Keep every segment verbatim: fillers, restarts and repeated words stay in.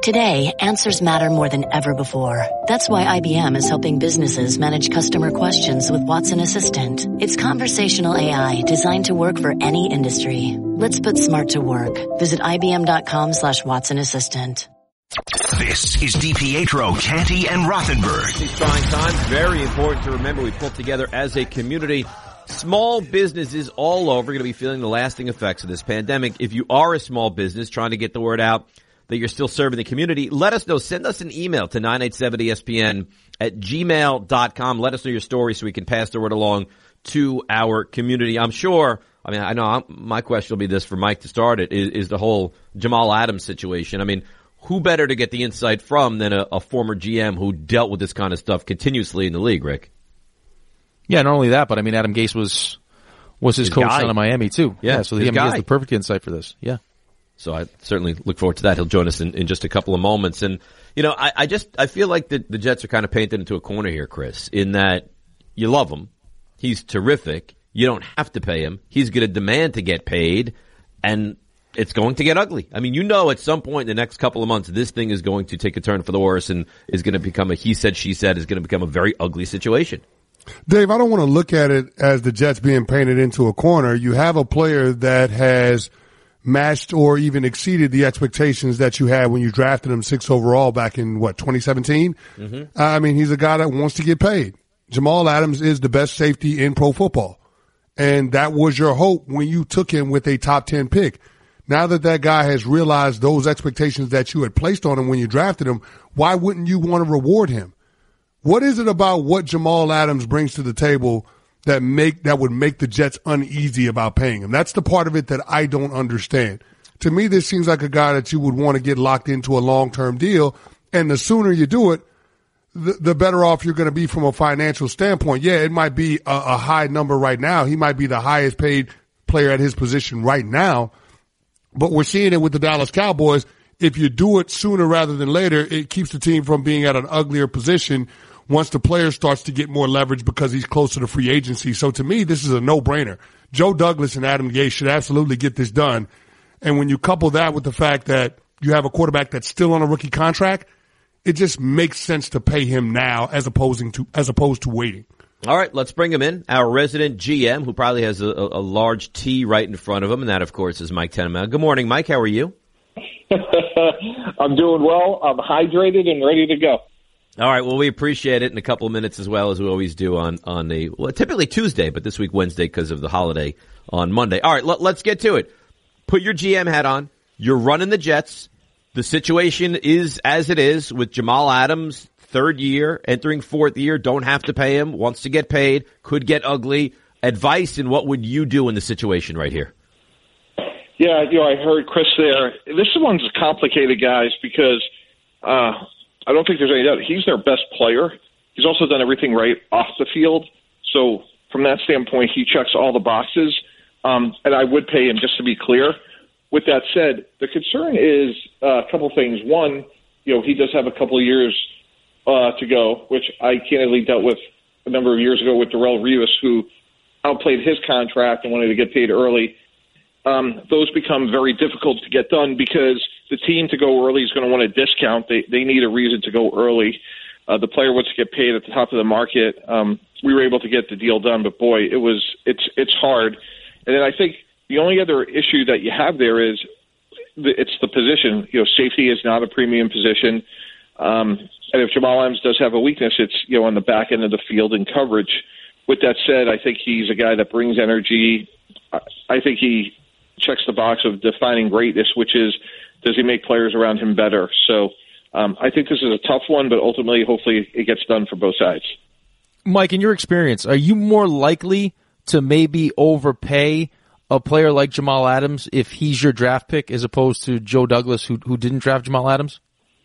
Today, answers matter more than ever before. That's why I B M is helping businesses manage customer questions with Watson Assistant. It's conversational A I designed to work for any industry. Let's put smart to work. Visit ibm.com slash Watson Assistant. This is DiPietro, Canty, and Rothenberg. These trying times, very important to remember we pulled together as a community. Small businesses all over are going to be feeling the lasting effects of this pandemic. If you are a small business trying to get the word out that you're still serving the community, let us know. Send us an email to nine eight seven E S P N at gmail dot com. Let us know your story so we can pass the word along to our community. I'm sure, I mean, I know I'm, my question will be this for Mike to start it, is, is the whole Jamal Adams situation. I mean, who better to get the insight from than a, a former G M who dealt with this kind of stuff continuously in the league, Rick? Yeah, not only that, but I mean, Adam Gase was was his, his coach guy. down in Miami too. Yeah, yeah so he, he has the perfect insight for this. Yeah. So I certainly look forward to that. He'll join us in, in just a couple of moments. And, you know, I, I just, I feel like the, the Jets are kind of painted into a corner here, Chris, in that you love him. He's terrific. You don't have to pay him. He's going to demand to get paid, and it's going to get ugly. I mean, you know, at some point in the next couple of months, this thing is going to take a turn for the worse and is going to become a he said, she said, is going to become a very ugly situation. Dave, I don't want to look at it as the Jets being painted into a corner. You have a player that has matched or even exceeded the expectations that you had when you drafted him six overall back in, what, twenty seventeen? Mm-hmm. I mean, he's a guy that wants to get paid. Jamal Adams is the best safety in pro football. And that was your hope when you took him with a top ten pick. Now that that guy has realized those expectations that you had placed on him when you drafted him, why wouldn't you want to reward him? What is it about what Jamal Adams brings to the table that make that would make the Jets uneasy about paying him? That's the part of it that I don't understand. To me, this seems like a guy that you would want to get locked into a long-term deal, and the sooner you do it, the, the better off you're going to be from a financial standpoint. Yeah, it might be a, a high number right now. He might be the highest paid player at his position right now, but we're seeing it with the Dallas Cowboys. If you do it sooner rather than later, it keeps the team from being at an uglier position once the player starts to get more leverage because he's closer to free agency. So to me, this is a no-brainer. Joe Douglas and Adam Gase should absolutely get this done. And when you couple that with the fact that you have a quarterback that's still on a rookie contract, it just makes sense to pay him now as opposing to as opposed to waiting. All right, let's bring him in. Our resident G M, who probably has a, a, a large T right in front of him, and that, of course, is Mike Tenema. Good morning, Mike. How are you? I'm doing well. I'm hydrated and ready to go. All right, well, we appreciate it in a couple of minutes as well, as we always do on, on the, well, typically Tuesday, but this week Wednesday because of the holiday on Monday. All right, let, let's get to it. Put your G M hat on. You're running the Jets. The situation is as it is with Jamal Adams, third year, entering fourth year, don't have to pay him, wants to get paid, could get ugly. Advice, and what would you do in the situation right here? Yeah, you know, I heard Chris there. This one's complicated, guys, because uh, I don't think there's any doubt. He's their best player. He's also done everything right off the field. So from that standpoint, he checks all the boxes. Um, and I would pay him, just to be clear. With that said, the concern is uh, a couple things. One, you know, he does have a couple of years uh, to go, which I candidly dealt with a number of years ago with Darrelle Revis, who outplayed his contract and wanted to get paid early. Um, those become very difficult to get done because the team to go early is going to want a discount. They they need a reason to go early. Uh, the player wants to get paid at the top of the market. Um, we were able to get the deal done, but boy, it was it's it's hard. And then I think the only other issue that you have there is the, it's the position. You know, safety is not a premium position. Um, and if Jamal Adams does have a weakness, it's, you know, on the back end of the field in coverage. With that said, I think he's a guy that brings energy. I, I think he checks the box of defining greatness, which is, does he make players around him better? So um, I think this is a tough one, but ultimately, hopefully, it gets done for both sides. Mike, in your experience, are you more likely to maybe overpay a player like Jamal Adams if he's your draft pick as opposed to Joe Douglas, who who didn't draft Jamal Adams?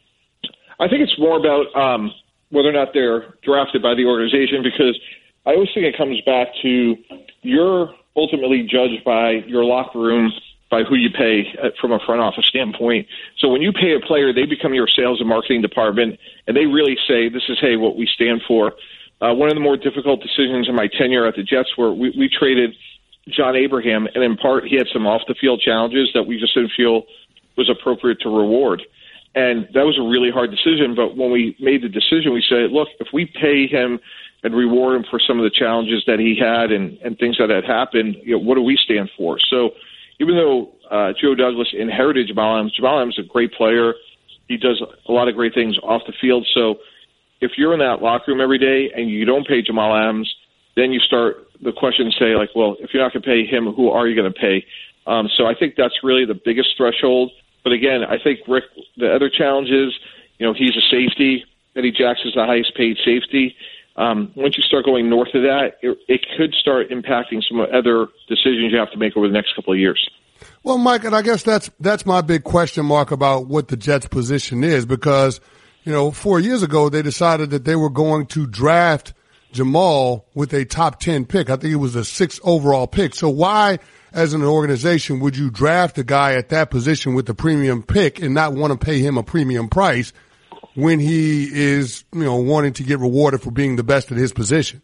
I think it's more about um, whether or not they're drafted by the organization, because I always think it comes back to you're ultimately judged by your locker room, by who you pay from a front office standpoint. So when you pay a player, they become your sales and marketing department, and they really say, this is, hey, what we stand for. Uh, one of the more difficult decisions in my tenure at the Jets were we, we traded John Abraham, and in part he had some off-the-field challenges that we just didn't feel was appropriate to reward. And that was a really hard decision. But when we made the decision, we said, look, if we pay him and reward him for some of the challenges that he had and, and things that had happened, you know, what do we stand for? So even though uh, Joe Douglas inherited Jamal Adams, Jamal Adams is a great player. He does a lot of great things off the field. So if you're in that locker room every day and you don't pay Jamal Adams, then you start the question and say, like, well, if you're not going to pay him, who are you going to pay? Um, so I think that's really the biggest threshold. But again, I think, Rick, the other challenge is, you know, he's a safety. Eddie Jackson's the highest paid safety. Um, once you start going north of that, it, it could start impacting some other decisions you have to make over the next couple of years. Well, Mike, and I guess that's that's my big question mark about what the Jets' position is, because, you know, four years ago they decided that they were going to draft Jamal with a top ten pick. I think it was a sixth overall pick. So why, as an organization, would you draft a guy at that position with the premium pick and not want to pay him a premium price when he is, you know, wanting to get rewarded for being the best at his position?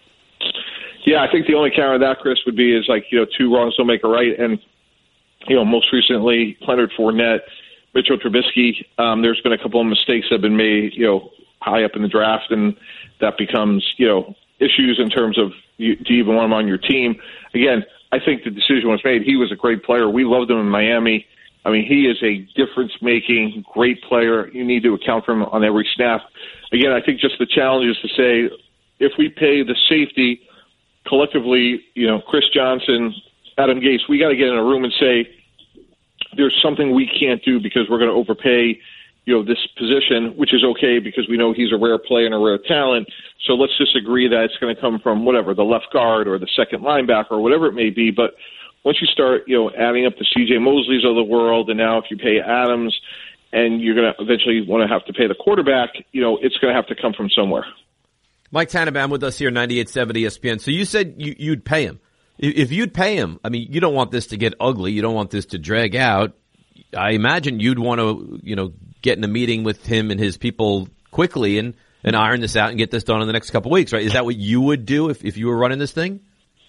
Yeah, I think the only counter to that, Chris, would be is like, you know, two wrongs don't make a right. And, you know, most recently, Leonard Fournette, Mitchell Trubisky, um, there's been a couple of mistakes that have been made, you know, high up in the draft, and that becomes, you know, issues in terms of you, do you even want him on your team? Again, I think the decision was made. He was a great player. We loved him in Miami. I mean, he is a difference-making, great player. You need to account for him on every snap. Again, I think just the challenge is to say, if we pay the safety collectively, you know, Chris Johnson, Adam Gase, we got to get in a room and say, there's something we can't do because we're going to overpay, you know, this position, which is okay because we know he's a rare player and a rare talent. So let's just agree that it's going to come from whatever, the left guard or the second linebacker or whatever it may be. But once you start, you know, adding up the C J Mosleys of the world, and now if you pay Adams and you're going to eventually want to have to pay the quarterback, you know, it's going to have to come from somewhere. Mike Tannenbaum with us here, ninety-eight point seven E S P N. So you said you, you'd pay him. If you'd pay him, I mean, you don't want this to get ugly. You don't want this to drag out. I imagine you'd want to, you know, get in a meeting with him and his people quickly and, and iron this out and get this done in the next couple of weeks, right? Is that what you would do if, if you were running this thing?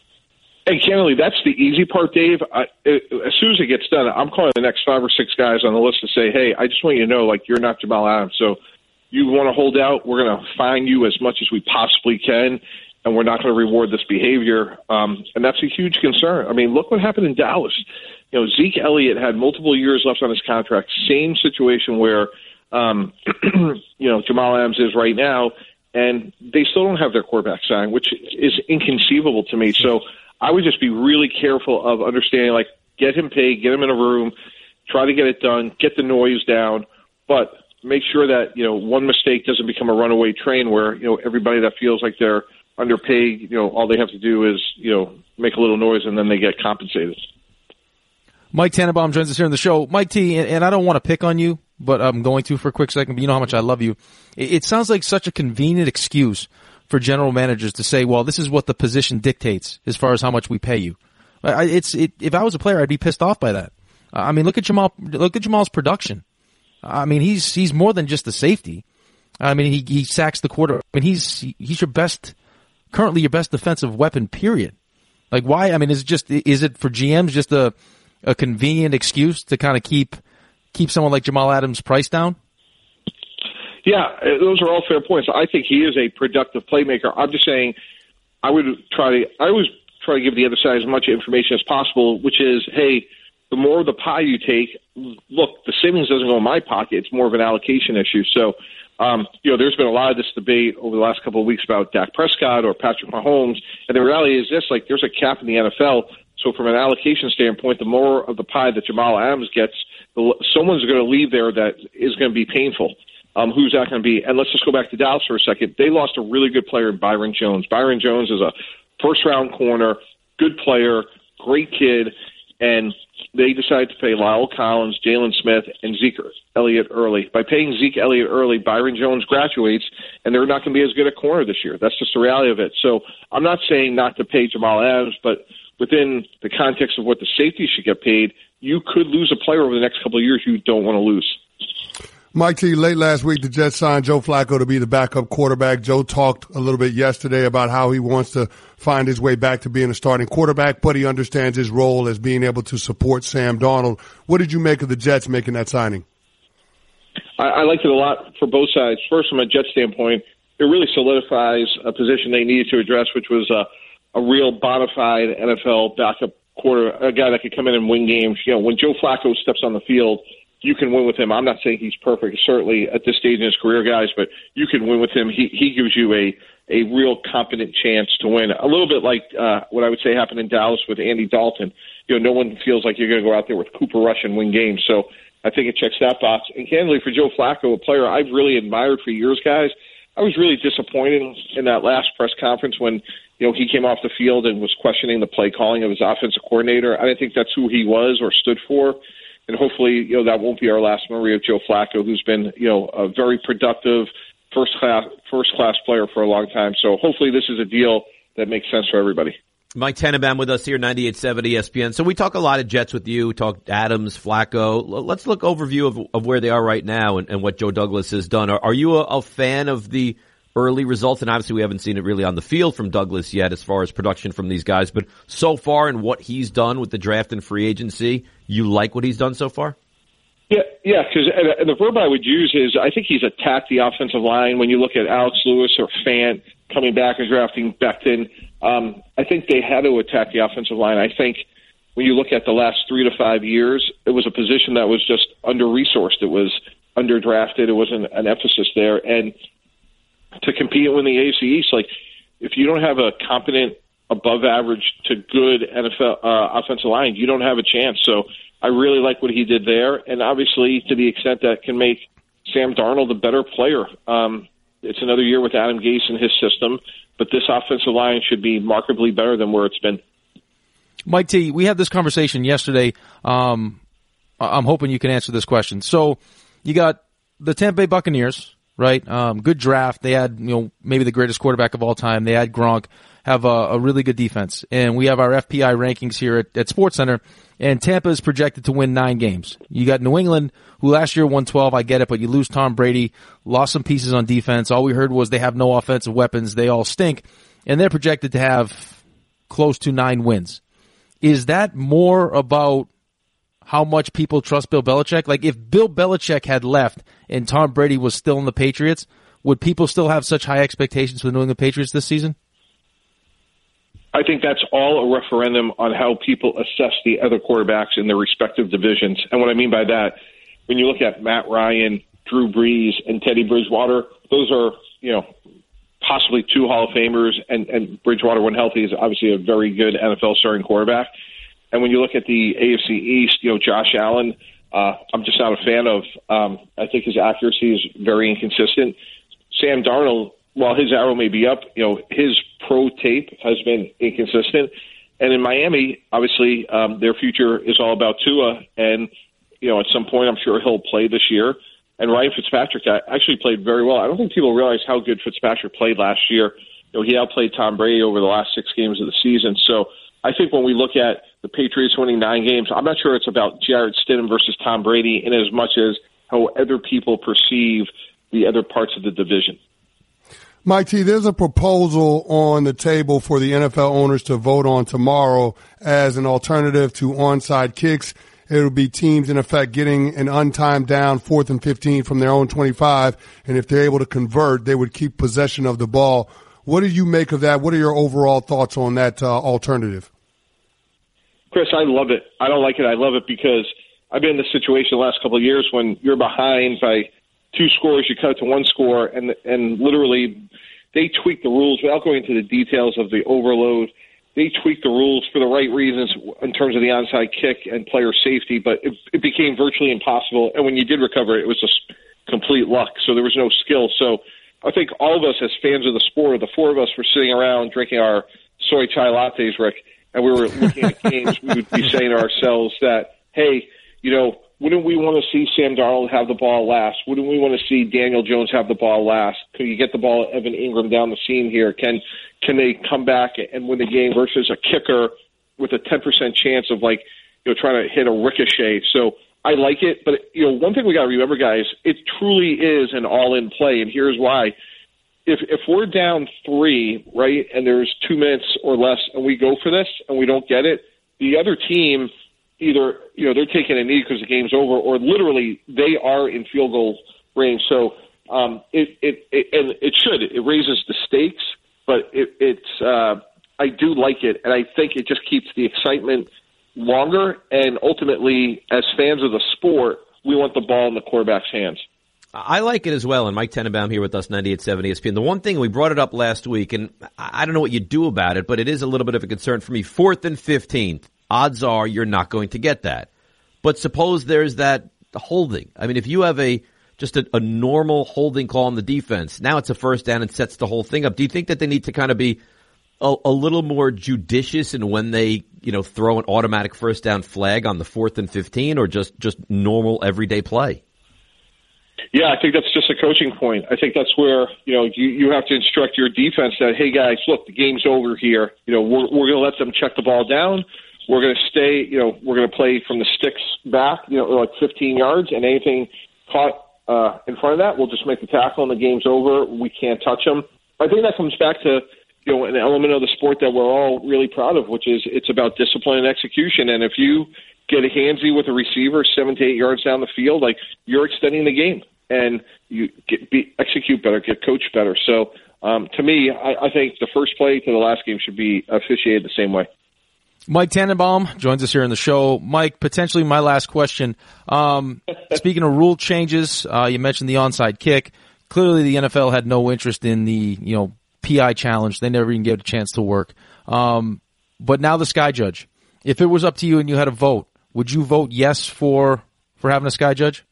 Hey, candidly, that's the easy part, Dave. I, it, as soon as it gets done, I'm calling the next five or six guys on the list to say, hey, I just want you to know, like, you're not Jamal Adams. So you want to hold out, we're going to fine you as much as we possibly can, and we're not going to reward this behavior. Um, and that's a huge concern. I mean, look what happened in Dallas. You know, Zeke Elliott had multiple years left on his contract. Same situation where, um, you know, Jamal Adams is right now, and they still don't have their quarterback signed, which is inconceivable to me. So I would just be really careful of understanding, like, get him paid, get him in a room, try to get it done, get the noise down, but make sure that, you know, one mistake doesn't become a runaway train where, you know, everybody that feels like they're underpaid, you know, all they have to do is, you know, make a little noise and then they get compensated. Mike Tannenbaum joins us here on the show. Mike T, and, and I don't want to pick on you, but I'm going to for a quick second, but you know how much I love you. It, it sounds like such a convenient excuse for general managers to say, well, this is what the position dictates as far as how much we pay you. I, it's, it, if I was a player, I'd be pissed off by that. I mean, look at Jamal, look at Jamal's production. I mean, he's, he's more than just a safety. I mean, he, he sacks the quarter. I mean, he's, he's your best, currently your best defensive weapon, period. Like, why? I mean, is it just, is it for G Ms just a, a convenient excuse to kind of keep, keep someone like Jamal Adams' price down? Yeah, those are all fair points. I think he is a productive playmaker. I'm just saying I would try to, I always try to give the other side as much information as possible, which is, hey, the more of the pie you take, look, the savings doesn't go in my pocket. It's more of an allocation issue. So, um, you know, there's been a lot of this debate over the last couple of weeks about Dak Prescott or Patrick Mahomes. And the reality is this, like, there's a cap in the N F L. So from an allocation standpoint, the more of the pie that Jamal Adams gets, the, someone's going to leave there that is going to be painful. Um, who's that going to be? And let's just go back to Dallas for a second. They lost a really good player, Byron Jones. Byron Jones is a first-round corner, good player, great kid, and they decided to pay Lyle Collins, Jalen Smith, and Zeke Elliott early. By paying Zeke Elliott early, Byron Jones graduates, and they're not going to be as good a corner this year. That's just the reality of it. So I'm not saying not to pay Jamal Adams, but within the context of what the safety should get paid, you could lose a player over the next couple of years you don't want to lose. Mike T, late last week, the Jets signed Joe Flacco to be the backup quarterback. Joe talked a little bit yesterday about how he wants to find his way back to being a starting quarterback, but he understands his role as being able to support Sam Darnold. What did you make of the Jets making that signing? I, I liked it a lot for both sides. First, from a Jet standpoint, it really solidifies a position they needed to address, which was a, a real bona fide N F L backup quarter, a guy that could come in and win games. You know, when Joe Flacco steps on the field, you can win with him. I'm not saying he's perfect, certainly at this stage in his career, guys, but you can win with him. He he gives you a a real competent chance to win. A little bit like uh, what I would say happened in Dallas with Andy Dalton. You know, no one feels like you're going to go out there with Cooper Rush and win games. So I think it checks that box. And candidly, for Joe Flacco, a player I've really admired for years, guys, I was really disappointed in that last press conference when, you know, he came off the field and was questioning the play calling of his offensive coordinator. I didn't think that's who he was or stood for. And hopefully, you know, that won't be our last memory of Joe Flacco, who's been, you know, a very productive first class first class player for a long time. So hopefully this is a deal that makes sense for everybody. Mike Tannenbaum with us here, ninety-eight point seven E S P N. So we talk a lot of Jets with you. We talk Adams, Flacco. Let's look overview of, of where they are right now and, and what Joe Douglas has done. Are, are you a, a fan of the early results? And obviously we haven't seen it really on the field from Douglas yet as far as production from these guys. But so far in what he's done with the draft and free agency, you like what he's done so far? Yeah, yeah, because and the verb I would use is I think he's attacked the offensive line. When you look at Alex Lewis or Fant coming back and drafting Becton, um, I think they had to attack the offensive line. I think when you look at the last three to five years, it was a position that was just under-resourced. It was under-drafted. It wasn't an emphasis there. And to compete and win the A F C East, like if you don't have a competent, above-average to good N F L uh, offensive line, you don't have a chance. So I really like what he did there, and obviously to the extent that can make Sam Darnold a better player. Um, it's another year with Adam Gase in his system, but this offensive line should be markedly better than where it's been. Mike T, we had this conversation yesterday. Um, I'm hoping you can answer this question. So you got the Tampa Bay Buccaneers, right? Um, good draft. They had, you know, maybe the greatest quarterback of all time. They had Gronk, have a, a really good defense. And we have our F P I rankings here at, at SportsCenter, and Tampa is projected to win nine games. You got New England, who last year won twelve. I get it, but you lose Tom Brady, lost some pieces on defense. All we heard was they have no offensive weapons. They all stink. And they're projected to have close to nine wins. Is that more about how much people trust Bill Belichick? Like if Bill Belichick had left and Tom Brady was still in the Patriots, would people still have such high expectations for the New England Patriots this season? I think that's all a referendum on how people assess the other quarterbacks in their respective divisions. And what I mean by that, when you look at Matt Ryan, Drew Brees, and Teddy Bridgewater, those are, you know, possibly two Hall of Famers, and, and Bridgewater, when healthy, is obviously a very good N F L starting quarterback. And when you look at the A F C East, you know, Josh Allen, uh, I'm just not a fan of. Um, I think his accuracy is very inconsistent. Sam Darnold, while his arrow may be up, you know, his pro tape has been inconsistent. And in Miami, obviously, um, their future is all about Tua. And, you know, at some point, I'm sure he'll play this year. And Ryan Fitzpatrick actually played very well. I don't think people realize how good Fitzpatrick played last year. You know, he outplayed Tom Brady over the last six games of the season. So I think when we look at the Patriots winning nine games, I'm not sure it's about Jarrett Stidham versus Tom Brady in as much as how other people perceive the other parts of the division. Mike T, there's a proposal on the table for the N F L owners to vote on tomorrow as an alternative to onside kicks. It will be teams, in effect, getting an untimed down, fourth and fifteen from their own twenty-five, and if they're able to convert, they would keep possession of the ball. What do you make of that? What are your overall thoughts on that uh, alternative? Chris, I love it. I don't like it. I love it because I've been in this situation the last couple of years when you're behind by two scores, you cut it to one score, and and literally they tweak the rules without going into the details of the overload. They tweak the rules for the right reasons in terms of the onside kick and player safety, but it, it became virtually impossible. And when you did recover it, it was just complete luck. So there was no skill. So I think all of us as fans of the sport, the four of us were sitting around drinking our soy chai lattes, Rick, and we were looking at games, we would be saying to ourselves that, hey, you know, wouldn't we want to see Sam Darnold have the ball last? Wouldn't we want to see Daniel Jones have the ball last? Can you get the ball at Evan Ingram down the seam here? Can can they come back and win the game versus a kicker with a ten percent chance of, like, you know, trying to hit a ricochet? So I like it, but, you know, one thing we got to remember, guys, it truly is an all-in play, and here's why. If if we're down three, right, and there's two minutes or less, and we go for this and we don't get it, the other team, either, you know, they're taking a knee because the game's over, or literally they are in field goal range. So um, it, it, it, and it should. It raises the stakes, but it, it's, uh, I do like it, and I think it just keeps the excitement longer, and ultimately, as fans of the sport, we want the ball in the quarterback's hands. I like it as well, and Mike Tenenbaum here with us, ninety-eight point seven E S P N. The one thing, we brought it up last week, and I don't know what you do about it, but it is a little bit of a concern for me. Fourth and fifteenth, odds are you're not going to get that. But suppose there's that holding. I mean, if you have a just a, a normal holding call on the defense, now it's a first down and sets the whole thing up. Do you think that they need to kind of be a, a little more judicious in when they, you know, throw an automatic first down flag on the fourth and fifteen, or just, just normal everyday play? Yeah, I think that's just a coaching point. I think that's where, you know, you, you have to instruct your defense that, hey, guys, look, the game's over here. You know, we're, we're going to let them check the ball down. We're going to stay, you know, we're going to play from the sticks back, you know, like fifteen yards, and anything caught uh, in front of that, we'll just make the tackle and the game's over. We can't touch them. I think that comes back to, you know, an element of the sport that we're all really proud of, which is it's about discipline and execution. And if you get a handsy with a receiver seven to eight yards down the field, like, you're extending the game. And you get, be, execute better, get coached better. So, um, to me, I, I think the first play to the last game should be officiated the same way. Mike Tenenbaum joins us here on the show. Mike, potentially my last question. Um, speaking of rule changes, uh, you mentioned the onside kick. Clearly, the N F L had no interest in the, you know, P I challenge. They never even gave it a chance to work. Um, but now the Sky Judge. If it was up to you and you had a vote, would you vote yes for for having a Sky Judge?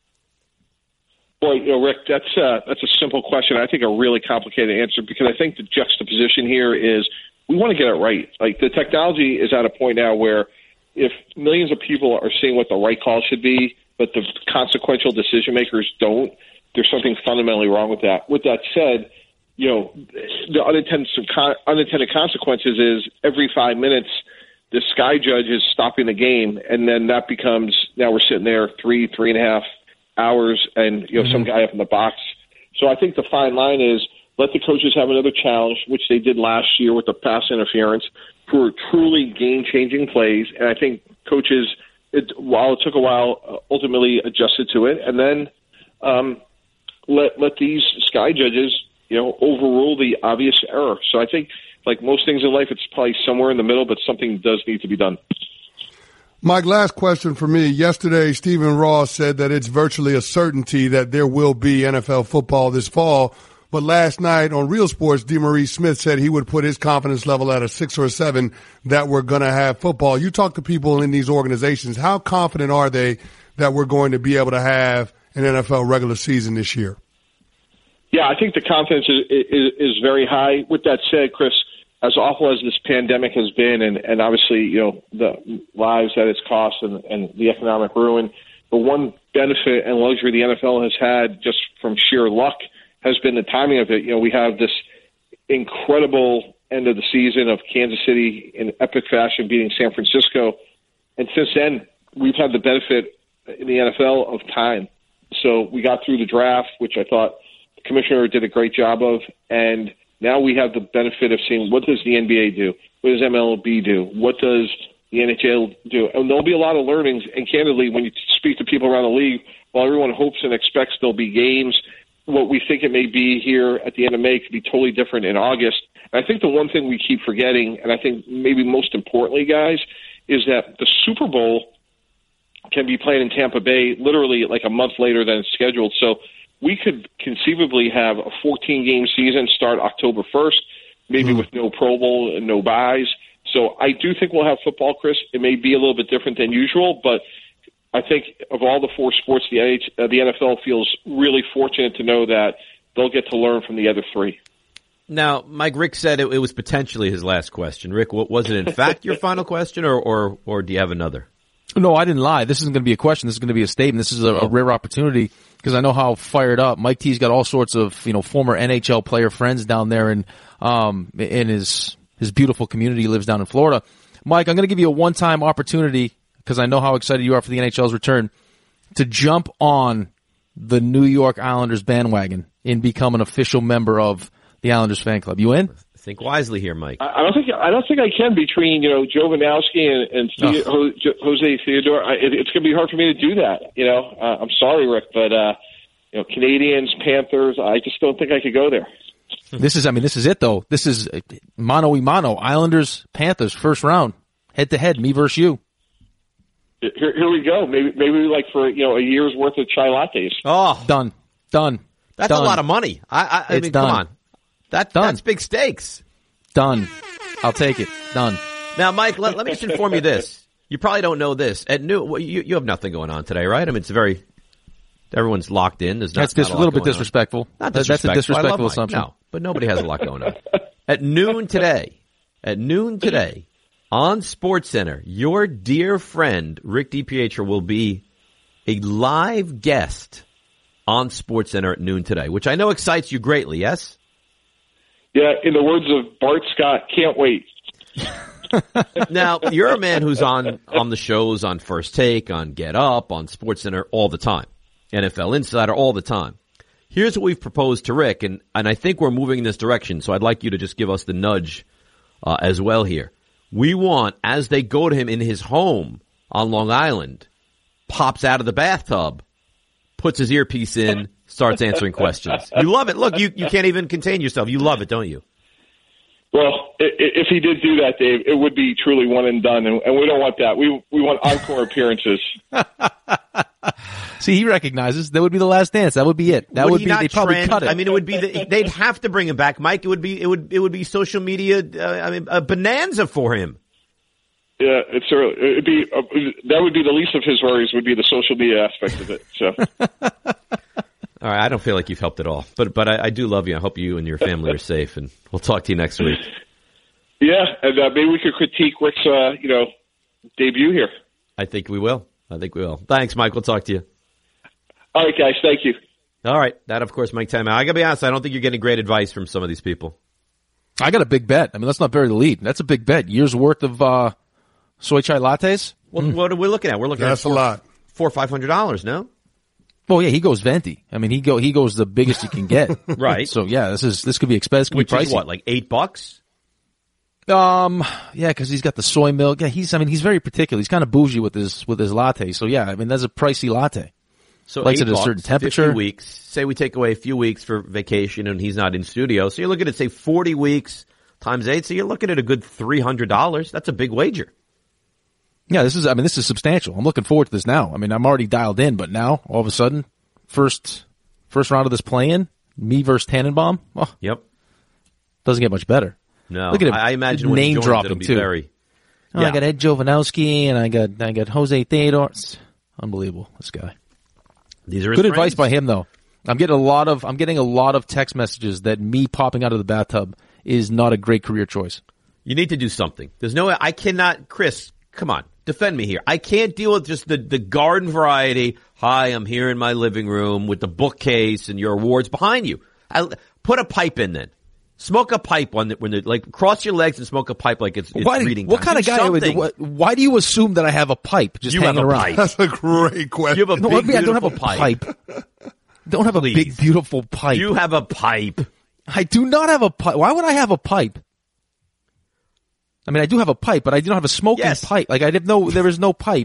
Boy, you know, Rick, that's uh, that's a simple question. I think a really complicated answer, because I think the juxtaposition here is we want to get it right. Like, the technology is at a point now where if millions of people are seeing what the right call should be, but the consequential decision makers don't, there's something fundamentally wrong with that. With that said, you know, the unintended unintended consequences is every five minutes the Sky Judge is stopping the game, and then that becomes, now we're sitting there three, three and a half hours, and, you know, mm-hmm. some guy up in the box. So I think the fine line is let the coaches have another challenge, which they did last year with the pass interference, for truly game-changing plays. And I think coaches, it, while it took a while, ultimately adjusted to it. And then um, let let these Sky Judges, you know, overrule the obvious error. So I think, like most things in life, it's probably somewhere in the middle, but something does need to be done. Mike, last question for me. Yesterday, Stephen Ross said that it's virtually a certainty that there will be N F L football this fall. But last night on Real Sports, DeMaurice Smith said he would put his confidence level at a six or a seven that we're going to have football. You talk to people in these organizations. How confident are they that we're going to be able to have an N F L regular season this year? Yeah, I think the confidence is, is, is very high. With that said, Chris, as awful as this pandemic has been, and, and obviously, you know, the lives that it's cost and, and the economic ruin, the one benefit and luxury the N F L has had just from sheer luck has been the timing of it. You know, we have this incredible end of the season of Kansas City in epic fashion beating San Francisco. And since then, we've had the benefit in the N F L of time. So we got through the draft, which I thought the commissioner did a great job of, and now we have the benefit of seeing what does the N B A do, what does M L B do, what does the N H L do, and there'll be a lot of learnings. And candidly, when you speak to people around the league, while everyone hopes and expects there'll be games, what we think it may be here at the end of May could be totally different in August. And I think the one thing we keep forgetting, and I think maybe most importantly, guys, is that the Super Bowl can be played in Tampa Bay literally like a month later than it's scheduled. So we could conceivably have a fourteen-game season start October first, maybe mm-hmm. with no Pro Bowl and no buys. So I do think we'll have football, Chris. It may be a little bit different than usual, but I think of all the four sports, the, N H, uh, the N F L feels really fortunate to know that they'll get to learn from the other three. Now, Mike, Rick said it, it was potentially his last question. Rick, was it in fact your final question, or, or, or do you have another? No, I didn't lie. This isn't going to be a question. This is going to be a statement. This is a, a rare opportunity because I know how fired up Mike T's got. All sorts of, you know, former N H L player friends down there, and um, in his his beautiful community. He lives down in Florida. Mike, I'm going to give you a one-time opportunity because I know how excited you are for the N H L's return to jump on the New York Islanders bandwagon and become an official member of the Islanders fan club. You in? Think wisely here, Mike. I, I don't think I don't think I can between you know Jovanowski and, and Theo, oh. Jose Theodore. I, it, it's going to be hard for me to do that. You know, uh, I'm sorry, Rick, but uh, you know, Canadians, Panthers. I just don't think I could go there. This is, I mean, this is it though. This is mano y mano. Islanders, Panthers, first round, head to head, me versus you. Here, here we go. Maybe, maybe like for you know a year's worth of chai lattes. Oh, Done, done. That's done. a lot of money. I, I, I It's mean, done. come on. That, Done. that's big stakes. Done. I'll take it. Done. Now, Mike, let, let me just inform you this. You probably don't know this. At Noon, well, you, you have nothing going on today, right? I mean, it's very, everyone's locked in. There's not, That's dis- not a little bit lot going on. disrespectful. Not That- That's a disrespectful. I love disrespectful Mike. assumption. No, but nobody has a lot going on. At noon today, at noon today, on SportsCenter, your dear friend, Rick DiPietro, will be a live guest on SportsCenter at noon today, which I know excites you greatly, yes? Yeah, in the words of Bart Scott, can't wait. Now, you're a man who's on, on the shows, on First Take, on Get Up, on SportsCenter all the time. N F L Insider all the time. Here's what we've proposed to Rick, and, and I think we're moving in this direction, so I'd like you to just give us the nudge uh, as well here. We want, as they go to him in his home on Long Island, pops out of the bathtub, puts his earpiece in, starts answering questions. You love it. Look, you, you can't even contain yourself. You love it, don't you? Well, i- if he did do that, Dave, it would be truly one and done, and, and we don't want that. We we want encore appearances. See, he recognizes that would be the last dance. That would be it. That would, would he be. not They probably trend? cut it. I mean, it would be. The, they'd have to bring him back, Mike. It would be. It would. It would be social media. Uh, I mean, a bonanza for him. Yeah, it's early. It'd be uh, that would be the least of his worries. Would be the social media aspect of it. So, All right, I don't feel like you've helped at all, but but I, I do love you. I hope you and your family are safe, and we'll talk to you next week. yeah, and uh, maybe we could critique Rick's, uh, you know, debut here. I think we will. I think we will. Thanks, Mike. We'll talk to you. All right, guys. Thank you. All right, that of course, Mike Timeout. I gotta be honest. I don't think you're getting great advice from some of these people. I got a big bet. I mean, let's not bury the lead. That's a big bet. Years worth of uh, soy chai lattes. Well, what are we looking at? We're looking That's at four, a lot. four or five hundred dollars. No, Well, yeah, he goes venti. I mean, he go he goes the biggest you can get. Right. So yeah, this is this could be expensive. Could be which pricey. is what, like eight bucks? Um, yeah, because he's got the soy milk. Yeah, he's. I mean, he's very particular. He's kind of bougie with his with his latte. So yeah, I mean, that's a pricey latte. So Likes eight it at a bucks, certain temperature. fifty weeks. Say we take away a few weeks for vacation, and he's not in studio. So you're looking at say forty weeks times eight. So you're looking at a good three hundred dollars. That's a big wager. Yeah, this is. I mean, this is substantial. I'm looking forward to this now. I mean, I'm already dialed in, but now all of a sudden, first first round of this play-in, me versus Tannenbaum. Oh, Yep. doesn't get much better. No, Look at him. I, I imagine when name he joins, dropping it'll be too. very. Oh, Yeah. I got Ed Jovanowski and I got I got Jose Theodore. It's unbelievable. This guy. These are his Good advice friends. by him though. I'm getting a lot of I'm getting a lot of text messages that me popping out of the bathtub is not a great career choice. You need to do something. There's no. I cannot, Chris. Come on, defend me here. I can't deal with just the the garden variety. Hi, I'm here in my living room with the bookcase and your awards behind you. I, put a pipe in then. Smoke a pipe when the, when the, like cross your legs and smoke a pipe like it's, it's Why, reading what time. kind Do of guy? Would, something. what, why do you assume that I have a pipe just You hanging have a around? pipe. That's a great question. You have a No, big, I, mean, I don't have a beautiful pipe. pipe. Don't have a Please. big beautiful pipe. You have a pipe. I do not have a pipe. Why would I have a pipe? I mean, I do have a pipe, but I do not have a smoking Yes. pipe. Like I didn't know there is no pipe.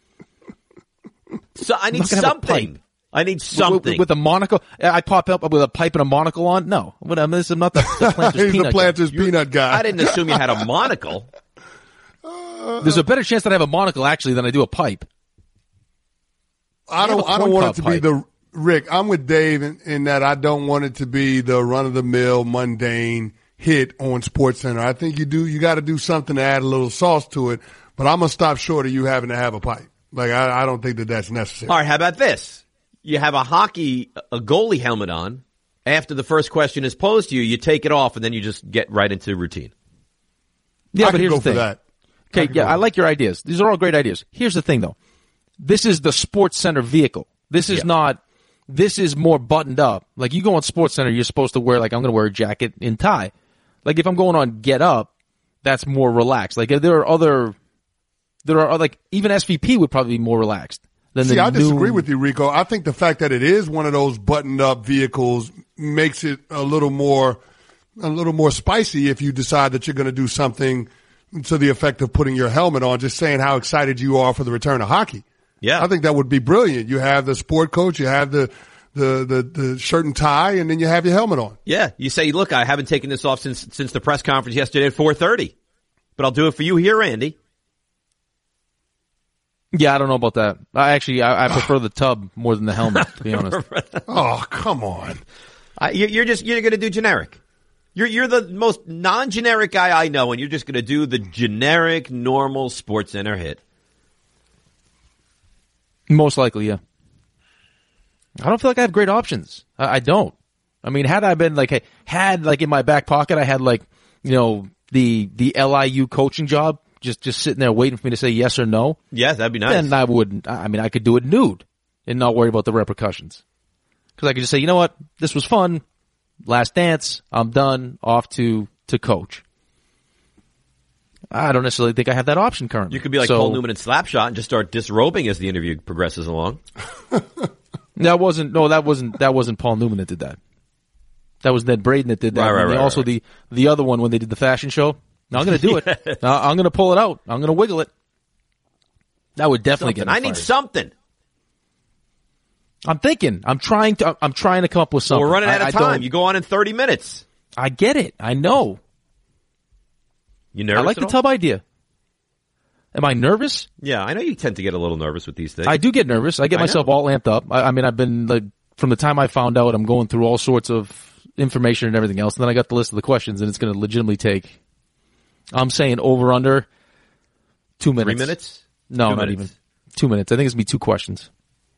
So I need not gonna have a something. pipe. I need With, something. with a monocle. I pop up with a pipe and a monocle on. No, but I'm, this is not the, the Planters He's peanut the guy. Planters peanut guy. I didn't assume you had a monocle. There's a better chance that I have a monocle actually than I do a pipe. I You have don't. a I don't corn want cob it to be pipe. the Rick. I'm with Dave in, in that I don't want it to be the run of the mill, mundane hit on SportsCenter. I think you do. You got to do something to add a little sauce to it. But I'm gonna stop short of you having to have a pipe. Like I, I don't think that that's necessary. All right, how about this? You have a hockey, a goalie helmet on. After the first question is posed to you, you take it off, and then you just get right into routine. Yeah, I but could here's go the thing. for that. Okay, could yeah, go. I like your ideas. These are all great ideas. Here's the thing, though. This is the Sports Center vehicle. This is Yeah. not. This is more buttoned up. Like you go on Sports Center, you're supposed to wear like I'm going to wear a jacket and tie. Like if I'm going on Get Up, that's more relaxed. Like there are other. There are like even S V P would probably be more relaxed than See, the I disagree new- with you, Rico. I think the fact that it is one of those buttoned up vehicles makes it a little more a little more spicy if you decide that you're going to do something to the effect of putting your helmet on, just saying how excited you are for the return of hockey. Yeah. I think that would be brilliant. You have the sport coach, you have the, the, the, the shirt and tie, and then you have your helmet on. Yeah. You say, look, I haven't taken this off since, since the press conference yesterday at four thirty, but I'll do it for you here, Andy. Yeah, I don't know about that. I actually, I, I prefer the tub more than the helmet, to be honest. Oh, come on. Uh, you, you're just, you're going to do generic. You're, you're the most non-generic guy I know, and you're just going to do the generic, normal SportsCenter hit. Most likely, yeah. I don't feel like I have great options. I, I don't. I mean, had I been like, had like in my back pocket, I had like, you know, the, the L I U coaching job, just, just sitting there waiting for me to say yes or no. Yeah, that'd be nice. Then I wouldn't, I mean, I could do it nude and not worry about the repercussions. Cause I could just say, you know what? This was fun. Last dance. I'm done. Off to, to coach. I don't necessarily think I have that option currently. You could be like so, Paul Newman in Slapshot and just start disrobing as the interview progresses along. That wasn't, no, that wasn't, that wasn't Paul Newman that did that. That was Ned Braden that did that. Right, right, and right, also right. the, the other one when they did the fashion show. Now I'm going to do it. Now I'm going to pull it out. I'm going to wiggle it. That would definitely Something. get me I need fired. something. I'm thinking. I'm trying to, I'm trying to come up with something. Well, we're running out I, of I time. don't- You go on in thirty minutes. I get it. I know. You nervous I like at the all? tub idea. Am I nervous? Yeah, I know you tend to get a little nervous with these things. I do get nervous. I get I myself know. all amped up. I, I mean, I've been like, from the time I found out, I'm going through all sorts of information and everything else. And then I got the list of the questions, and it's going to legitimately take, I'm saying over under two minutes. Three minutes? No, Two not minutes. even. Two minutes. I think it's going to be two questions.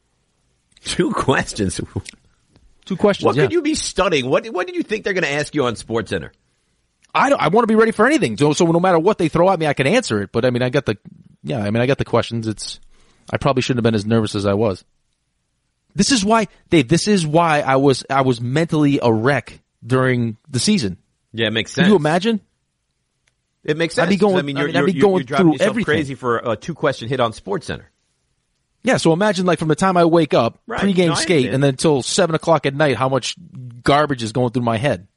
Two questions. Two questions, What yeah. could you be studying? What What did you think they're going to ask you on SportsCenter? I don't, I want to be ready for anything. So, so no matter what they throw at me, I can answer it. But I mean, I got the, yeah, I mean, I got the questions. It's, I probably shouldn't have been as nervous as I was. This is why, Dave, this is why I was, I was mentally a wreck during the season. Yeah, it makes sense. Can you imagine? It makes sense. I'd be going- I mean, I you're, mean, I'd you're, be you're, going you're driving through yourself everything. crazy for a two-question hit on SportsCenter. Yeah, so imagine like from the time I wake up, Right. pregame No, I skate, understand. and then until seven o'clock at night, how much garbage is going through my head.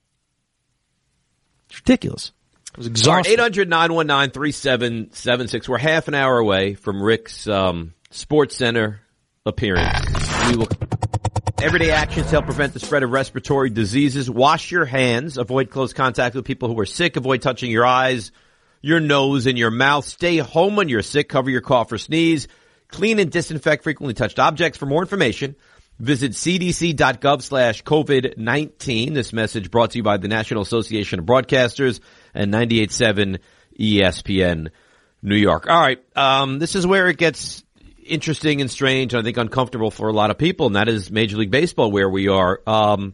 It's ridiculous. It was All right, exhausting. eight hundred, nine one nine, three seven seven six. We're half an hour away from Rick's um, SportsCenter appearance. We will everyday actions to help prevent the spread of respiratory diseases. Wash your hands. Avoid close contact with people who are sick. Avoid touching your eyes, your nose, and your mouth. Stay home when you're sick. Cover your cough or sneeze. Clean and disinfect frequently touched objects. For more information, visit cdc.gov slash COVID nineteen. This message brought to you by the National Association of Broadcasters and ninety-eight point seven E S P N New York. All right. Um, this is where it gets interesting and strange, and I think uncomfortable for a lot of people, and that is Major League Baseball, where we are. Um,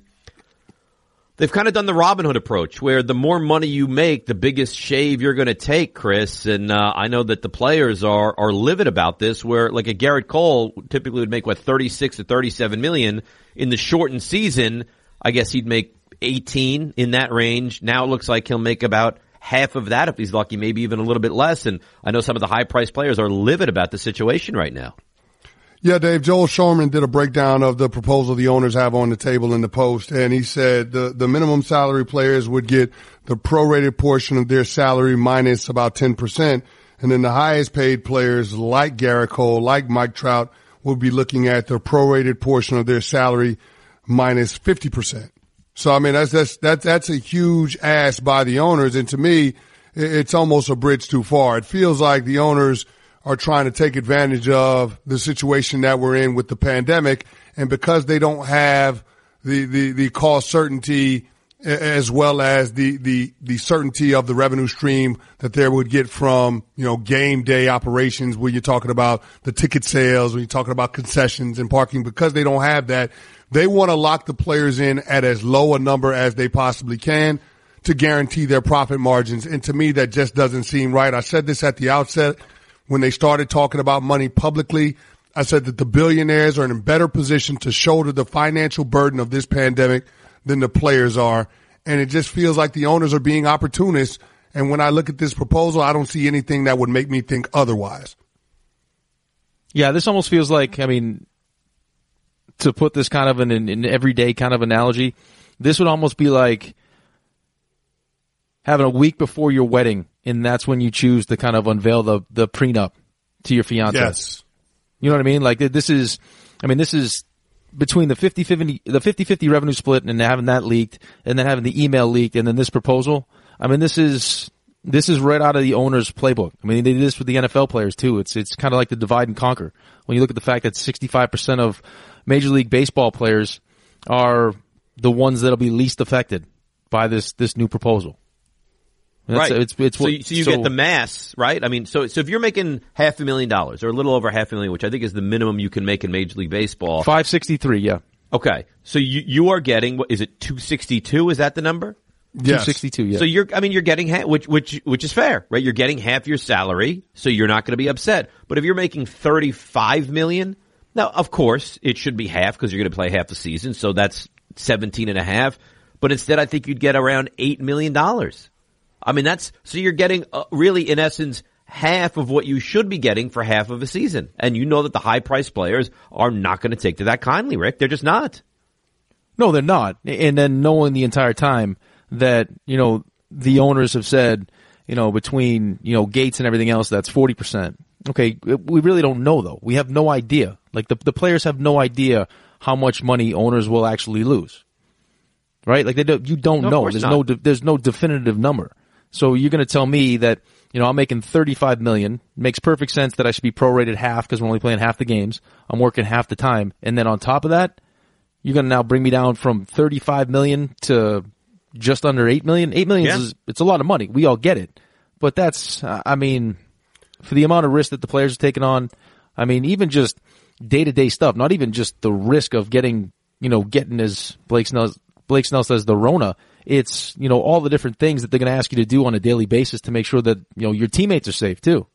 they've kind of done the Robin Hood approach, where the more money you make, the biggest shave you're going to take, Chris. And uh, I know that the players are are livid about this, where like a Garrett Cole typically would make, what, thirty-six to thirty-seven million. In the shortened season, I guess he'd make eighteen, in that range. Now it looks like he'll make about half of that if he's lucky, maybe even a little bit less. And I know some of the high-priced players are livid about the situation right now. Yeah, Dave, Joel Shorman did a breakdown of the proposal the owners have on the table in the Post, and he said the, the minimum salary players would get the prorated portion of their salary minus about ten percent, and then the highest paid players like Garrett Cole, like Mike Trout, would be looking at the prorated portion of their salary minus fifty percent. So, I mean, that's, that's, that's, that's a huge ask by the owners, and to me, it's almost a bridge too far. It feels like the owners are trying to take advantage of the situation that we're in with the pandemic. And because they don't have the, the, the cost certainty as well as the, the, the certainty of the revenue stream that they would get from, you know, game day operations where you're talking about the ticket sales, when you're talking about concessions and parking, because they don't have that, they want to lock the players in at as low a number as they possibly can to guarantee their profit margins. And to me, that just doesn't seem right. I said this at the outset. When they started talking about money publicly, I said that the billionaires are in a better position to shoulder the financial burden of this pandemic than the players are. And it just feels like the owners are being opportunists. And when I look at this proposal, I don't see anything that would make me think otherwise. Yeah, this almost feels like, I mean, to put this kind of an, an everyday kind of analogy, this would almost be like having a week before your wedding, and that's when you choose to kind of unveil the, the prenup to your fiance. Yes. You know what I mean? Like this is, I mean, this is between the fifty fifty, the fifty fifty revenue split and having that leaked and then having the email leaked and then this proposal. I mean, this is, this is right out of the owner's playbook. I mean, they did this with the N F L players too. It's, it's kind of like the divide and conquer. When you look at the fact that sixty-five percent of Major League Baseball players are the ones that'll be least affected by this, this new proposal. Right. It's, it's so what, you, so you so, get the mass, right? I mean, so so if you're making half a million dollars or a little over half a million, which I think is the minimum you can make in Major League Baseball. five sixty-three, yeah. Okay. So you you are getting, what is it, two sixty-two? Is that the number? Yes. two sixty-two, yeah. So you're, I mean, you're getting half, which, which, which is fair, right? You're getting half your salary, so you're not going to be upset. But if you're making thirty-five million, now, of course, it should be half because you're going to play half the season, so that's seventeen and a half. But instead, I think you'd get around eight million dollars. I mean, that's, so you're getting uh, really, in essence, half of what you should be getting for half of a season. And you know that the high-priced players are not going to take to that kindly, Rick. They're just not. No, they're not. And then knowing the entire time that, you know, the owners have said, you know, between, you know, Gates and everything else, that's forty percent. Okay, we really don't know, though. We have no idea. Like, the the players have no idea how much money owners will actually lose. Right? Like, they don't, you don't No, of know. course There's not. no, de- there's no definitive number. So you're going to tell me that, you know, I'm making thirty-five million. Makes perfect sense that I should be prorated half because we're only playing half the games. I'm working half the time. And then on top of that, you're going to now bring me down from thirty-five million to just under eight million. eight million Yeah. is, it's a lot of money. We all get it. But that's, uh, I mean, for the amount of risk that the players are taking on, I mean, even just day-to-day stuff, not even just the risk of getting, you know, getting, as Blake Snell, Blake Snell says, the Rona. It's, you know, all the different things that they're going to ask you to do on a daily basis to make sure that, you know, your teammates are safe too.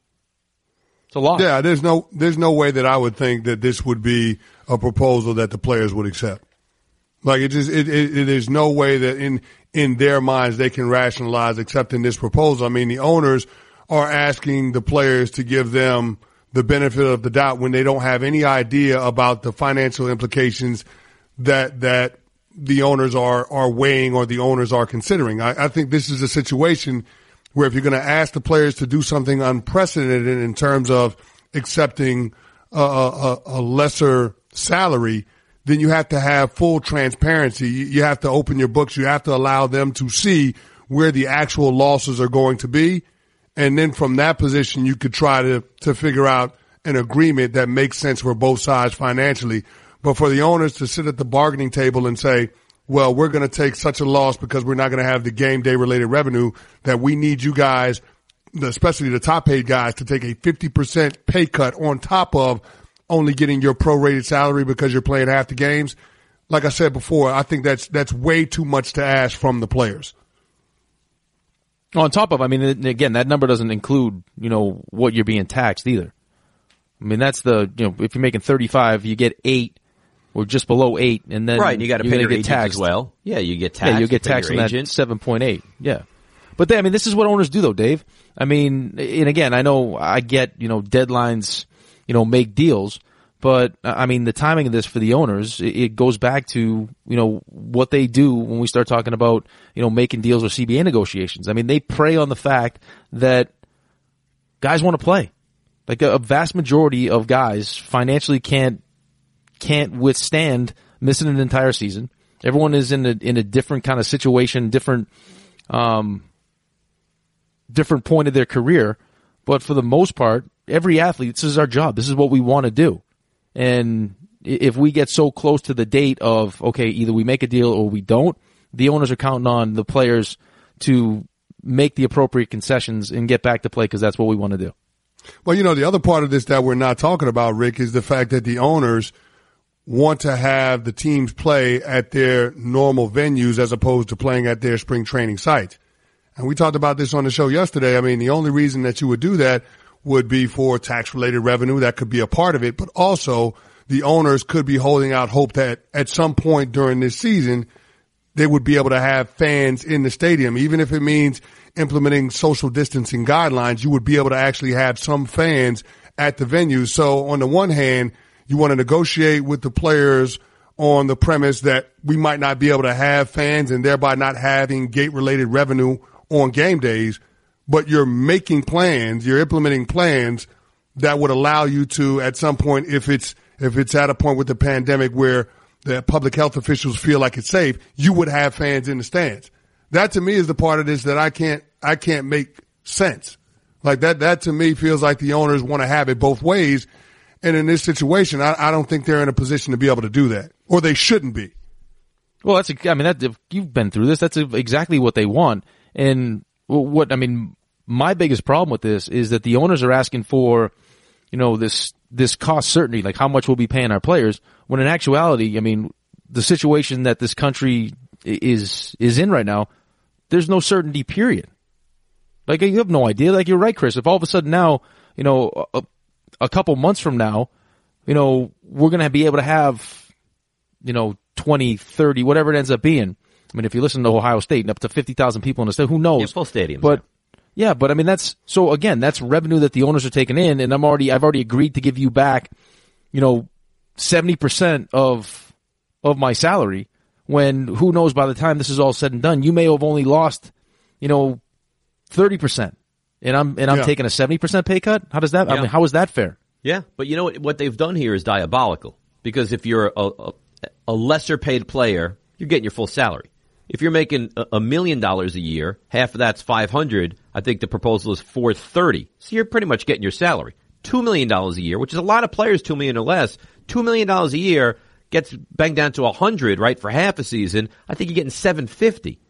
It's a lot. Yeah, there's no there's no way that I would think that this would be a proposal that the players would accept. Like it just it, it, it there's no way that in in their minds they can rationalize accepting this proposal. I mean, the owners are asking the players to give them the benefit of the doubt when they don't have any idea about the financial implications that that the owners are are weighing or the owners are considering. I, I think this is a situation where if you're going to ask the players to do something unprecedented in terms of accepting a, a, a lesser salary, then you have to have full transparency. You have to open your books. You have to allow them to see where the actual losses are going to be. And then from that position, you could try to, to figure out an agreement that makes sense for both sides financially. But for the owners to sit at the bargaining table and say, well, we're going to take such a loss because we're not going to have the game day related revenue that we need you guys, especially the top paid guys, to take a fifty percent pay cut on top of only getting your prorated salary because you're playing half the games. Like I said before, I think that's, that's way too much to ask from the players. On top of, I mean, again, that number doesn't include, you know, what you're being taxed either. I mean, that's the, you know, if you're making thirty-five, you get eight or just below eight, and then Right, and you got to you're pay gonna your get agent taxed as well. Yeah, you get taxed. Yeah, you'll get you pay taxed on your that agent. seven point eight. Yeah. But they, I mean, this is what owners do though, Dave. I mean, and again, I know I get, you know, deadlines, you know, make deals, but I mean, the timing of this for the owners, it, it goes back to, you know, what they do when we start talking about, you know, making deals or C B A negotiations. I mean, they prey on the fact that guys want to play. Like a, a vast majority of guys financially can't, can't withstand missing an entire season. Everyone is in a, in a different kind of situation, different, um, different point of their career. But for the most part, every athlete, this is our job. This is what we want to do. And if we get so close to the date of, okay, either we make a deal or we don't, the owners are counting on the players to make the appropriate concessions and get back to play because that's what we want to do. Well, you know, the other part of this that we're not talking about, Rick, is the fact that the owners want to have the teams play at their normal venues as opposed to playing at their spring training sites. And we talked about this on the show yesterday. I mean, the only reason that you would do that would be for tax-related revenue. That could be a part of it. But also, the owners could be holding out hope that at some point during this season, they would be able to have fans in the stadium. Even if it means implementing social distancing guidelines, you would be able to actually have some fans at the venue. So on the one hand, you want to negotiate with the players on the premise that we might not be able to have fans and thereby not having gate-related revenue on game days, but you're making plans, you're implementing plans that would allow you to, at some point, if it's if it's at a point with the pandemic where the public health officials feel like it's safe, you would have fans in the stands. That to me is the part of this that I can't I can't make sense. Like that that to me feels like the owners want to have it both ways. And in this situation, I, I don't think they're in a position to be able to do that, or they shouldn't be. Well, that's, I mean, that, you've been through this. That's exactly what they want. And what, I mean, my biggest problem with this is that the owners are asking for, you know, this, this cost certainty, like how much we'll be paying our players, when in actuality, I mean, the situation that this country is, is in right now, there's no certainty, period. Like, you have no idea. Like, you're right, Chris. If all of a sudden now, you know, a, a couple months from now, you know, we're going to be able to have, you know, twenty, thirty, whatever it ends up being. I mean, if you listen to Ohio State, up to fifty thousand people in the state, who knows? Yeah, full stadiums. But, yeah, but I mean, that's, so again, that's revenue that the owners are taking in, and I'm already, I've already agreed to give you back, you know, seventy percent of, of my salary, when who knows by the time this is all said and done, you may have only lost, you know, thirty percent. And I'm, and I'm yeah. taking a seventy percent pay cut? How does that, yeah. I mean, how is that fair? Yeah, but you know what, what they've done here is diabolical. Because if you're a, a, a lesser paid player, you're getting your full salary. If you're making a, a million dollars a year, half of that's five hundred. I think the proposal is four thirty. So you're pretty much getting your salary. Two million dollars a year, which is a lot of players, two million or less. Two million dollars a year gets banged down to a hundred, right, for half a season. I think you're getting seven fifty.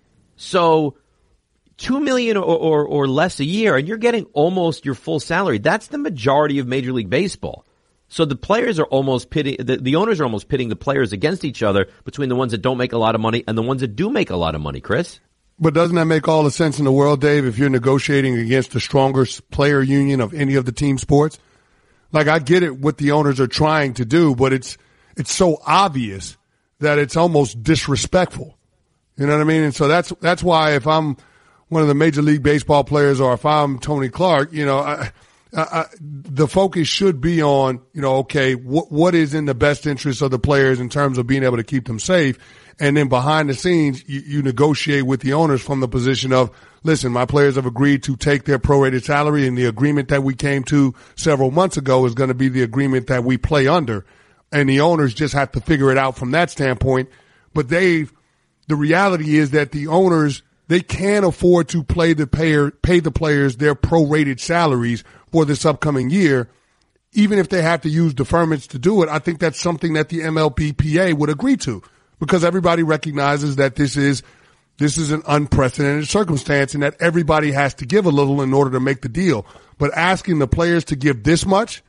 So two million or, or, or less a year, and you're getting almost your full salary. That's the majority of Major League Baseball. So the players are almost pitting, the, the owners are almost pitting the players against each other between the ones that don't make a lot of money and the ones that do make a lot of money, Chris. But doesn't that make all the sense in the world, Dave, if you're negotiating against the strongest player union of any of the team sports? Like, I get it what the owners are trying to do, but it's it's so obvious that it's almost disrespectful. You know what I mean? And so that's that's why if I'm one of the Major League Baseball players, or if I'm Tony Clark, you know, I, I, the focus should be on, you know, okay, what what is in the best interest of the players in terms of being able to keep them safe. And then behind the scenes, you, you negotiate with the owners from the position of, listen, my players have agreed to take their prorated salary, and the agreement that we came to several months ago is going to be the agreement that we play under. And the owners just have to figure it out from that standpoint. But they, the reality is that the owners, they can't afford to play the payer, pay the players their prorated salaries for this upcoming year. Even if they have to use deferments to do it, I think that's something that the M L B P A would agree to, because everybody recognizes that this is, this is an unprecedented circumstance and that everybody has to give a little in order to make the deal. But asking the players to give this much,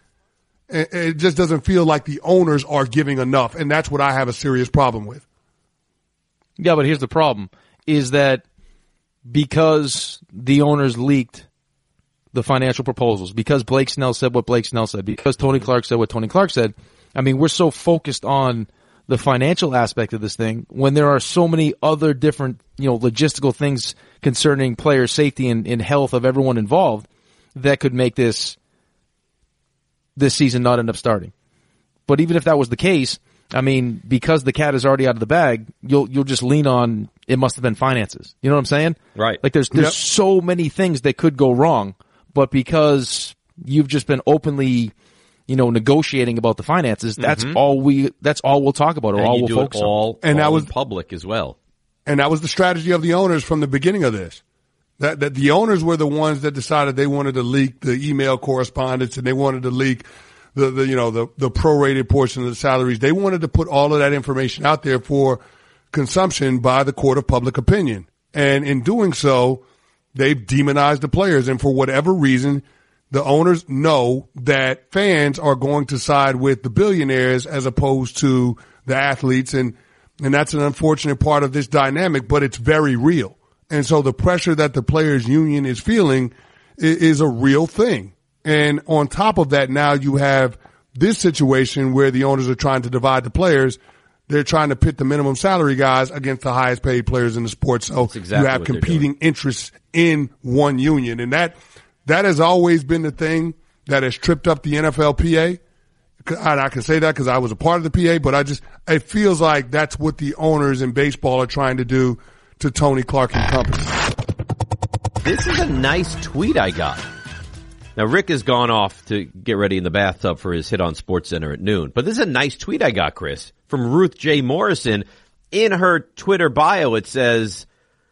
it just doesn't feel like the owners are giving enough. And that's what I have a serious problem with. Yeah, but here's the problem, is that because the owners leaked the financial proposals, because Blake Snell said what Blake Snell said, because Tony Clark said what Tony Clark said, I mean, we're so focused on the financial aspect of this thing when there are so many other different, you know, logistical things concerning player safety and, and health of everyone involved that could make this this season not end up starting. But even if that was the case, I mean, because the cat is already out of the bag, you'll you'll just lean on it must have been finances. You know what I'm saying? Right. Like there's there's Yep. so many things that could go wrong, but because you've just been openly, you know, negotiating about the finances, that's Mm-hmm. all we that's all we'll talk about, or And all you we'll do focus it all, on. And all that was- in public as well. And that was the strategy of the owners from the beginning of this. That, that the owners were the ones that decided they wanted to leak the email correspondence, and they wanted to leak the, the you know, the, the prorated portion of the salaries. They wanted to put all of that information out there for consumption by the court of public opinion. And in doing so, they've demonized the players. And for whatever reason, the owners know that fans are going to side with the billionaires as opposed to the athletes. And, and that's an unfortunate part of this dynamic, but it's very real. And so the pressure that the players union is feeling is, is a real thing. And on top of that, now you have this situation where the owners are trying to divide the players. They're trying to pit the minimum salary guys against the highest paid players in the sport. So exactly you have what they're competing interests in one union. And that, that has always been the thing that has tripped up the N F L P A. And I can say that because I was a part of the P A, but I just, it feels like that's what the owners in baseball are trying to do to Tony Clark and company. This is a nice tweet I got. Now, Rick has gone off to get ready in the bathtub for his hit on SportsCenter at noon. But this is a nice tweet I got, Chris, from Ruth J. Morrison. In her Twitter bio, it says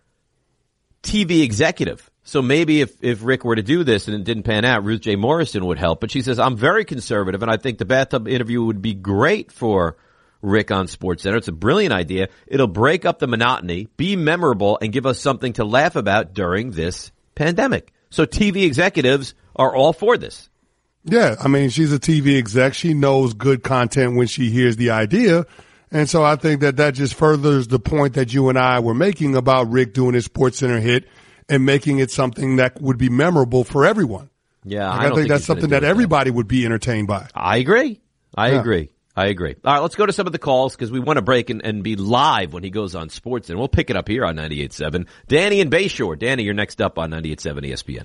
T V executive. So maybe if, if Rick were to do this and it didn't pan out, Ruth J. Morrison would help. But she says, I'm very conservative, and I think the bathtub interview would be great for Rick on SportsCenter. It's a brilliant idea. It'll break up the monotony, be memorable, and give us something to laugh about during this pandemic. So T V executives are all for this. Yeah, I mean, she's a T V exec. She knows good content when she hears the idea. And so I think that that just furthers the point that you and I were making about Rick doing his SportsCenter hit and making it something that would be memorable for everyone. Yeah, like, I, I don't think, think that's something that everybody would be entertained by. I agree. I yeah. agree. I agree. All right, let's go to some of the calls because we want to break and, and be live when he goes on Sports, and we'll pick it up here on ninety-eight point seven. Danny in Bayshore. Danny, you're next up on ninety-eight point seven E S P N.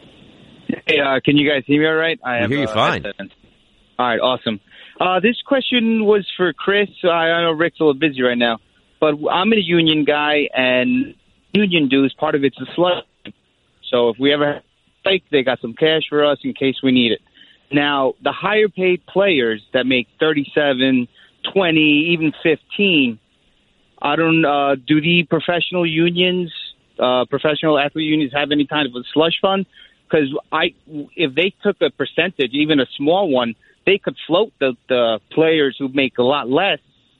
Hey, uh, can you guys hear me all right? I we have, hear you uh, fine. All right, awesome. Uh, this question was for Chris. I, I know Rick's a little busy right now, but I'm a union guy, and union dues, part of it's a slush. So if we ever have a strike, they got some cash for us in case we need it. Now, the higher paid players that make thirty-seven, twenty, even fifteen, I don't, uh, do the professional unions, uh, professional athlete unions have any kind of a slush fund? Because I, if they took a percentage, even a small one, they could float the, the players who make a lot less.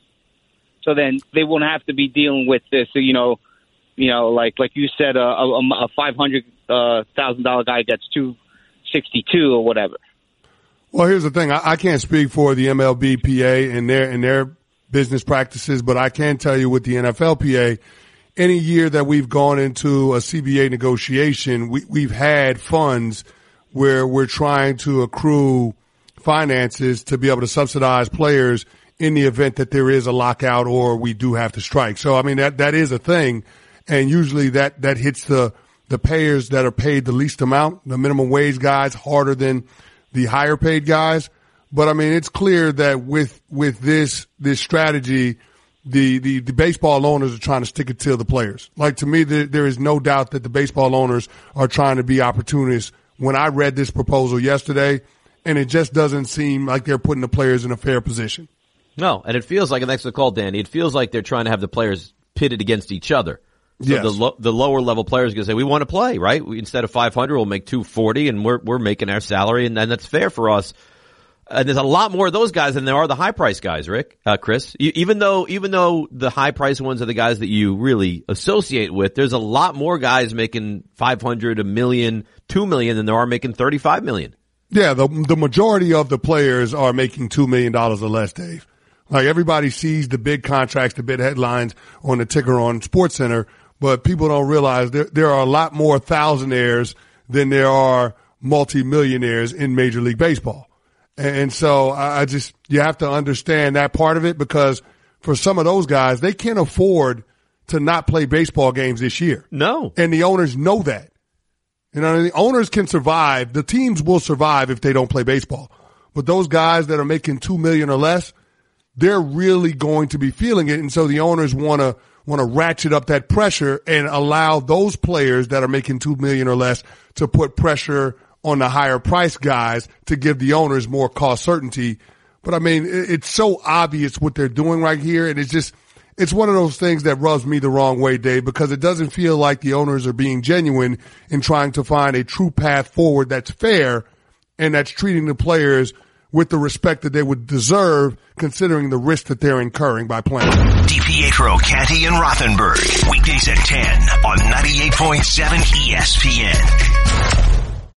So then they won't have to be dealing with this, you know, you know, like, like you said, a, a, a five hundred thousand dollars guy gets two sixty-two or whatever. Well, here's the thing. I, I can't speak for the M L B P A and their and their business practices, but I can tell you with the N F L P A, any year that we've gone into a C B A negotiation, we, we've had funds where we're trying to accrue finances to be able to subsidize players in the event that there is a lockout or we do have to strike. So, I mean, that that is a thing, and usually that, that hits the, the payers that are paid the least amount, the minimum wage guys, harder than the higher paid guys. But I mean, it's clear that with, with this, this strategy, the, the, the baseball owners are trying to stick it to the players. Like, to me, there, there is no doubt that the baseball owners are trying to be opportunists. When I read this proposal yesterday, and it just doesn't seem like they're putting the players in a fair position. No, and it feels like, and thanks for the call, Danny, it feels like they're trying to have the players pitted against each other. So yes. the lo- the lower level players are going to say, we want to play, right? We, instead of five hundred, we'll make two forty, and we're we're making our salary, and then that's fair for us. And there's a lot more of those guys than there are the high price guys, Rick, uh, Chris. You, even though even though the high price ones are the guys that you really associate with, there's a lot more guys making five hundred, a million, two million than there are making thirty-five million. Yeah, the the majority of the players are making two million dollars or less, Dave. Like, everybody sees the big contracts, the big headlines on the ticker on SportsCenter, but people don't realize there, there are a lot more thousandaires than there are multimillionaires in Major League Baseball. And so I just, you have to understand that part of it, because for some of those guys, they can't afford to not play baseball games this year. No. And the owners know that. You know, the owners can survive. The teams will survive if they don't play baseball. But those guys that are making two million dollars or less, they're really going to be feeling it. And so the owners want to, want to ratchet up that pressure and allow those players that are making two million dollars or less to put pressure on the higher price guys to give the owners more cost certainty. But I mean, it's so obvious what they're doing right here. And it's just, it's one of those things that rubs me the wrong way, Dave, because it doesn't feel like the owners are being genuine in trying to find a true path forward that's fair and that's treating the players with the respect that they would deserve, considering the risk that they're incurring by playing. DiPietro, Canty, and Rothenberg. Weekdays at ten on ninety-eight point seven E S P N.